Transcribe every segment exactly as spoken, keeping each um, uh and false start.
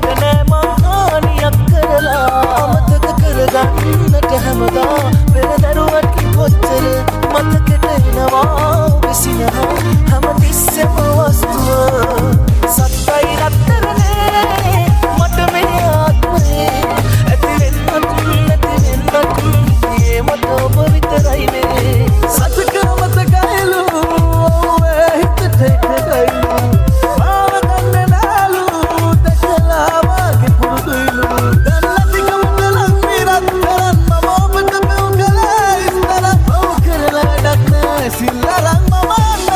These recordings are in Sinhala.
මට නෑ මහානියක් කරලා අමතක කරගන්නට හැමදා පෙරදරුවට කොච්චර මතකෙට එනවා විසිනවා හැමතිස්සෙම වස්තුව සත්තයි රත්තරනේ මට මේ ආත්මේ ඇතිවෙන්නත් නැතිවෙන්නත් ඒ මට ඔබ විතරයිනේ සතුක මතකයිලු ඔවේ හිතට එකයිලු මාව ගන්න නාලු දැකලා වාගේ පුරුදුයිලු දැන් නැතිකමට ලං විරත් කරන් මම ඔබට මෙව කළා ඉස්තර ඔව් කරලා වැඩක් නෑ සිල්ලරන් මම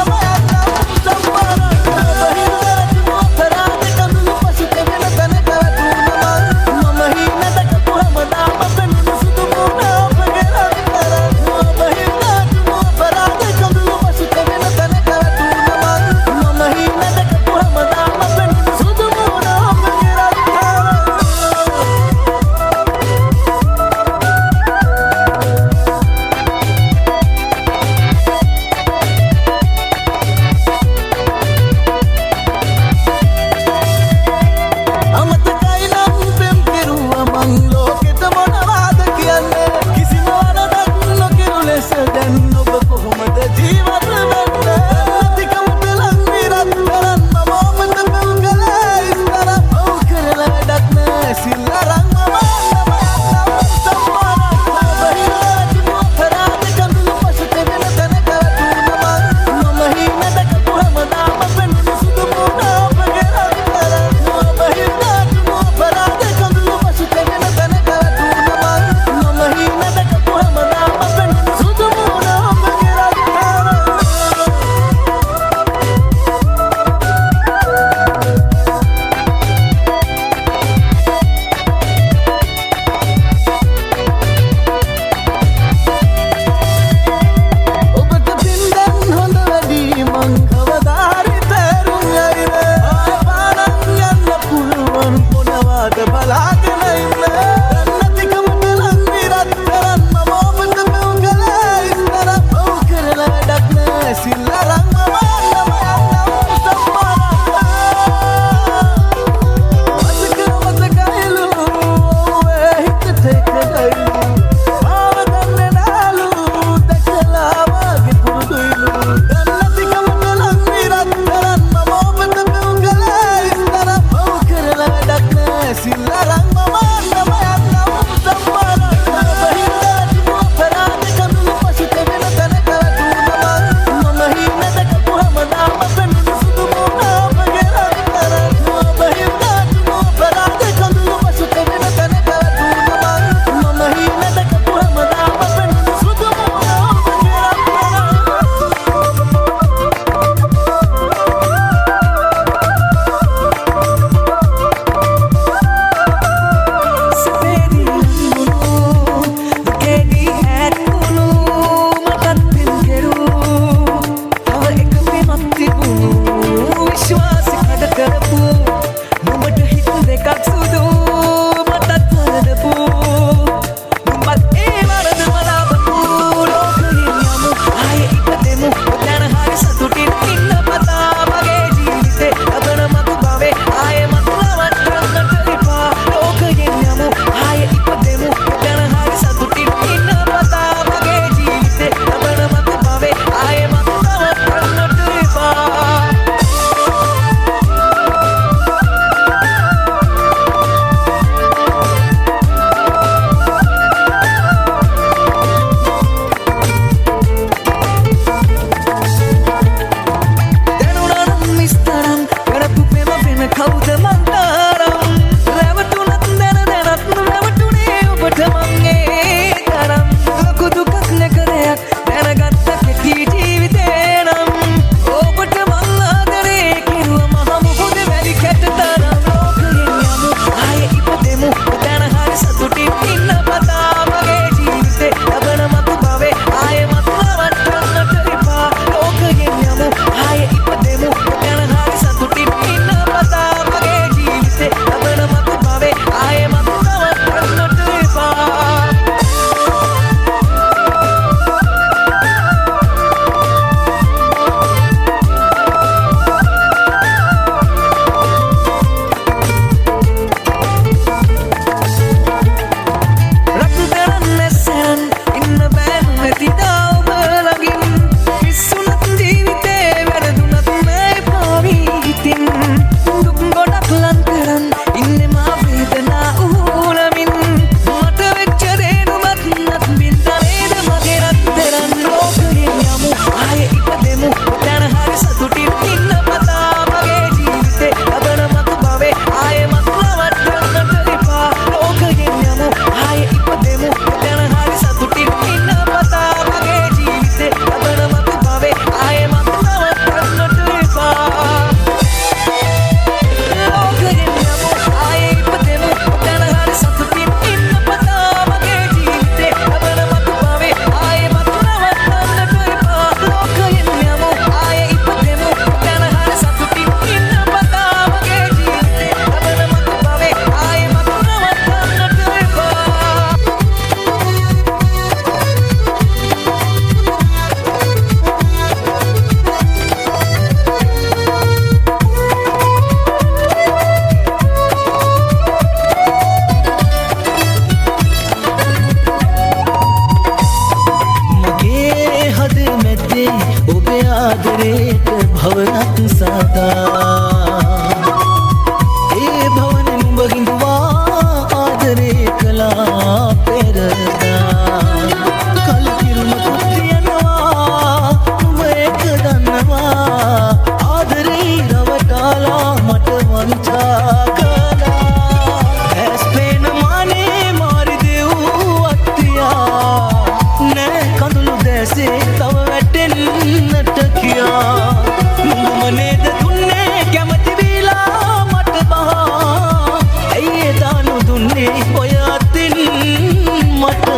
භවනත් සදා ඒ භවන නුඹ හිඳුවා ආදරේ කළා පෙරදා කලකිරුම කුත්තියනවා නුඹ එක දන්නවා ආදරේ රවටාලා මට වංචා කළා ඇස්පේන මානේ මාරි දෙව් අත්තියා නෑ කඳුළු දැසේ තව වැටෙන්නට කියා නුඹ නේද දුන්නේ කැමති වීලා මට බහා ඇයි ඒ දානු දුන්නේ ඔය අතින් මට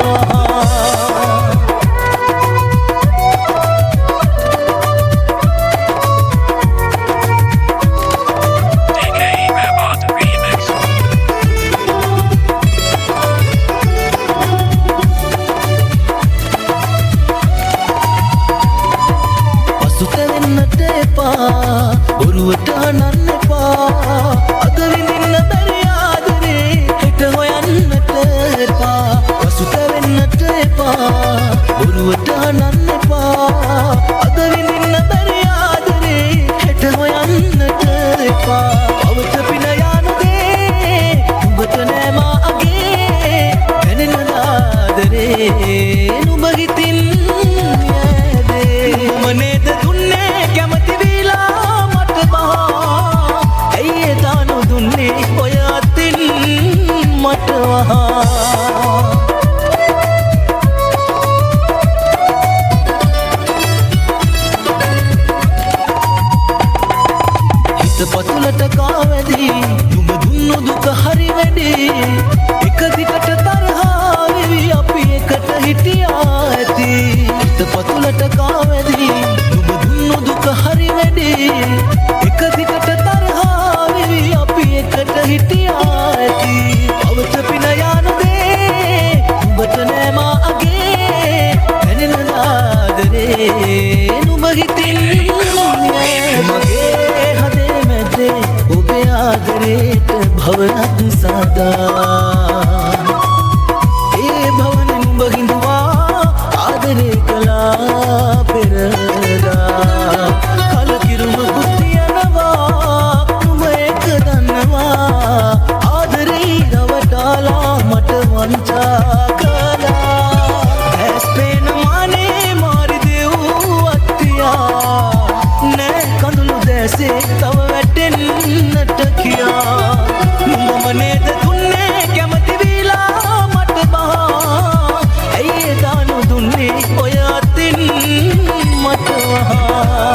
ඔරුවට අනන්න එපා අද විඳින්න බැරි ආදරේ හෙට හොයන්නට එපා පසුත වෙන්නට එපා ඔරුවට අනන්න එපා අද විඳින්න බැරි ආදරේ හෙට හොයන්නට එපා අවත පින යන දේ නුඹට නෑ මා අගේ දැනෙන ආදරේ නුඹ හිතින් යෑදේ නුඹ නේද දුන්නේ කැමති ඇයි දානු දුන්නේ ඔය අතින් මට වහා හිත පතුලට කාවැදී නුඹ දුන්නු දුක හරි වැඩි එක දිගට තරහා වෙවි අපි එකට හිටියා ඇති හිත පතුලට කාවැදී නුඹ දුන්නු දුක හරි වැඩි එක දිගට තරහා වෙවි අපි එකට හිටියා ඇති අවත පින යන දේ නුඹට නෑ මා අගේ දැනෙන ආදරේ නුඹ හිතින් මගේ හදේ මැදේ ඔබේ ආදරේට භවනත් සදා ඒ භවන නුඹ හිඳුවා ආදරේ කළා පෙරදා කලකිරුම කුත්තියනවා නුඹ එක දන්නවා ආදරේ රවටාලා මට වංචා කළා ඇස්පේන මානේ මාරි දෙව් අත්තියා නෑ කඳුළු දැසේ තව වැටෙන්නට කියා නුඹ නේද දුන්නේ කැමති වීලා මට බහා ඇයි ඒ දානු දුන්නේ ඔය අතින් මට වහා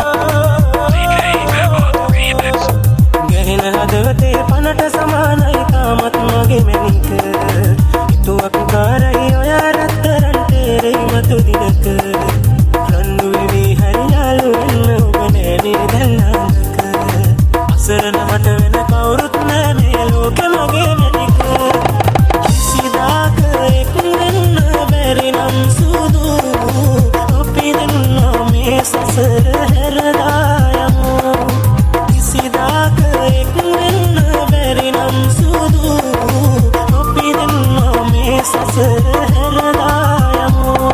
ගහින හදවතේ පනට සමානයි තාමත් මගේ මෙනික හිතුවක් කාරයි ඔය රත්තරන් තේරෙයි මතු දිනක රන්දු වෙවි හරි යාළු වෙන්න ඔබ නෑනේ දැල්ලානක අසරණ මට වෙන කවුරුත් නෑ මේ ලෝකෙ මගේ මෙනික කිසිදාක එක් වෙන්න බැරි නම් සුදු අපි දෙන්නා මේ සසර හැරලා යමු කිසිදාක එක් වෙන්න බැරි නම් සුදු අපි දෙන්නා මේ සසර හැරලා යමු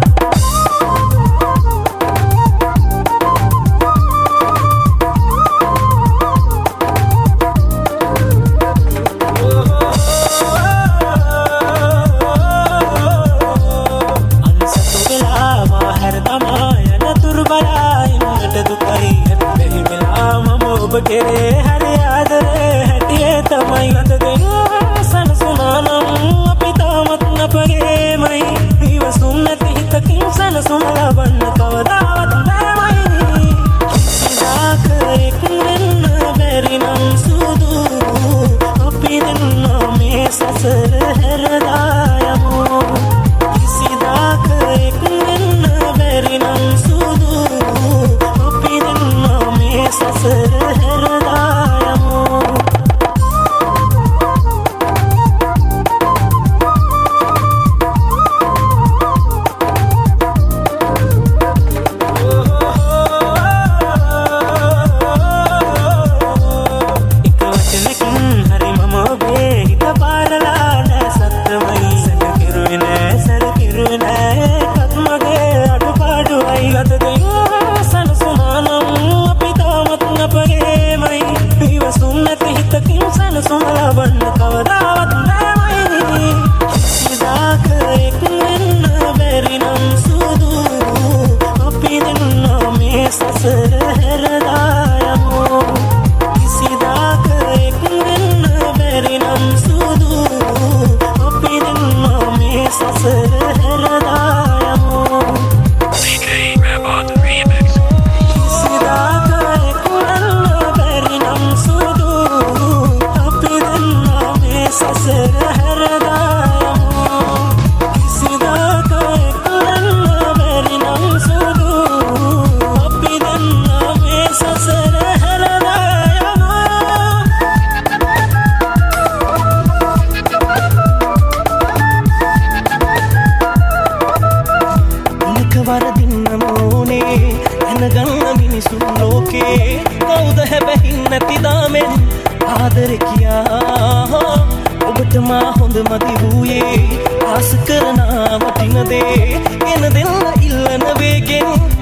කෙරේ හරි ආදරේ හැටියේ තමයි අත දෙන්න සනසුනානම් අපි තාමත් අපගේමයි ඉවසුම් නැති හිතකින් සනසුන ලබන්න කවදාවත් බෑමයි කිසිදාක එක් වෙන්න බැරි නම් සුදු අපි දෙන්නා මේ සසර හැරලා යමු කිසිදාක එක් වෙන්න බැරි නම් සුදු අපි දෙන්නා මේ සසර කවුද හැබැයි නැති දාමෙන් ආදර කියා ඔබට මා හොඳ මදි වූයේ ආස කරන වටින දේ එන දෙන්න ඉල්ලන වේගෙන්